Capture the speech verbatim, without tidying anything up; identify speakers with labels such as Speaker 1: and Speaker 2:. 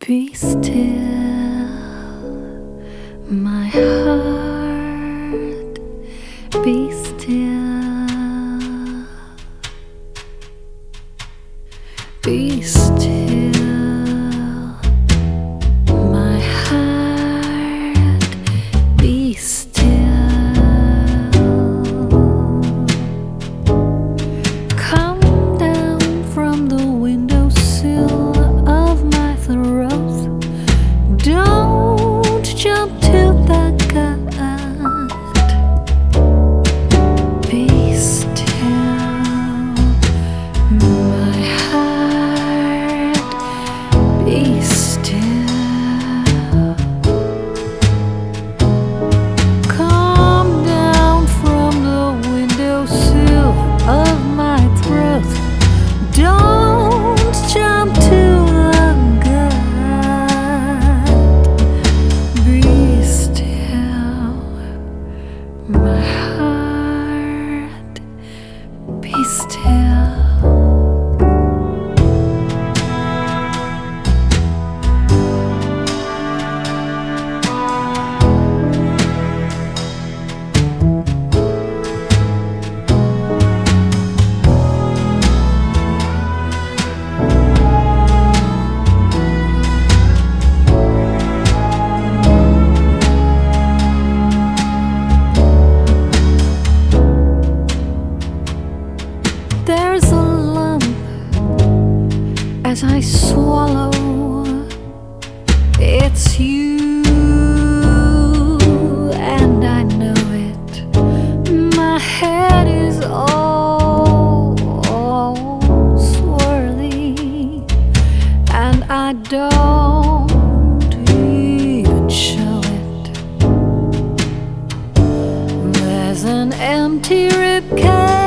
Speaker 1: Be still, my heart, be still, be still, my heart, be still. Come down from the windowsill of my throat. Don't jump to the gut. Be still, my heart, be still. Come down from the windowsill of my throat. Don't jump to the gut. Be still, my heart, be still. There's a lump as I swallow. It's you, and I know it. My head is all, all swirly, and I don't even show it. There's an empty ribcage